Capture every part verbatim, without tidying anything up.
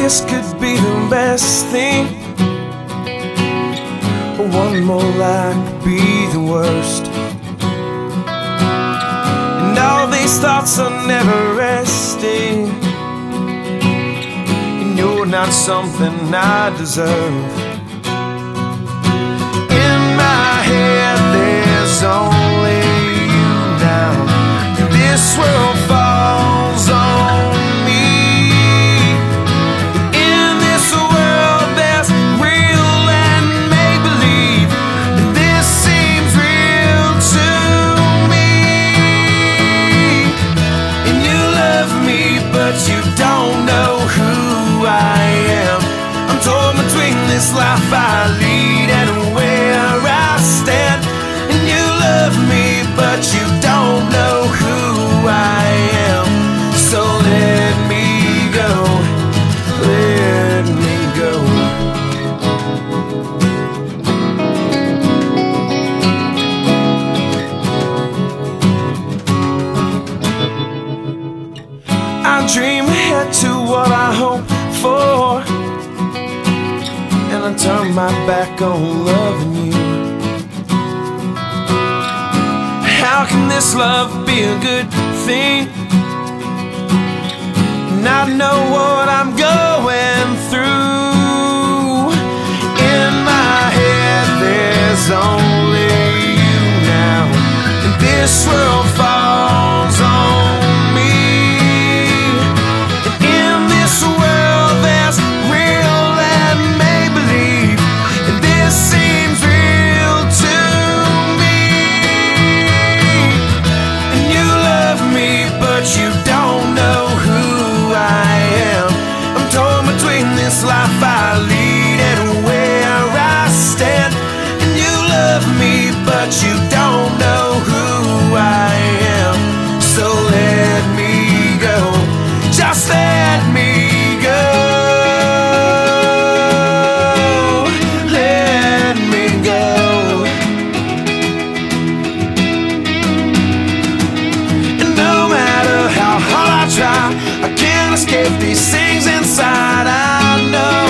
kiss could be the best thing, one more lie could be the worst. And all these thoughts are never resting, and you're not something I deserve. In my head there's only you now, and this world falls on me. In this world there's real and make-believe, and this seems real to me. And you love me, but you don't know who I am. I'm torn between this life I lead and where I stand. And you love me, but you don't know who I am. So let me go, let me go. I dream ahead to what I hope for, and I turn my back on loving you. How can this love be a good thing? And I know what I'm going through. In my head there's only you now, and this world falls on me. And in this world there's real and make-believe, and this seems real to me. And you love me, but you don't know who I am. I'm torn between this life I lead and where I stand. And you love me, but you don't know who I am. So let me go, just let me go, let me go. And no matter how hard I try, I can't escape these things inside. I know,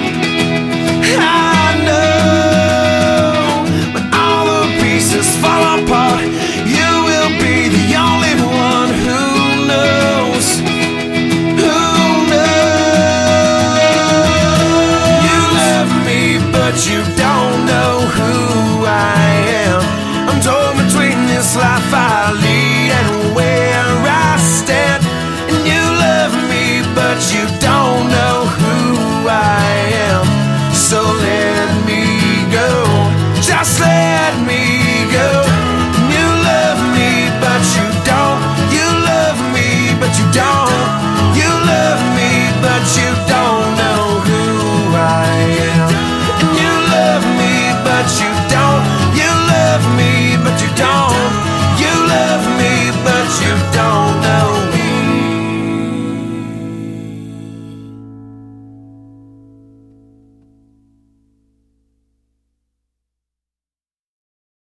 I know, when all the pieces fall apart, you will be the only one who knows, who knows. You love me, but you don't know who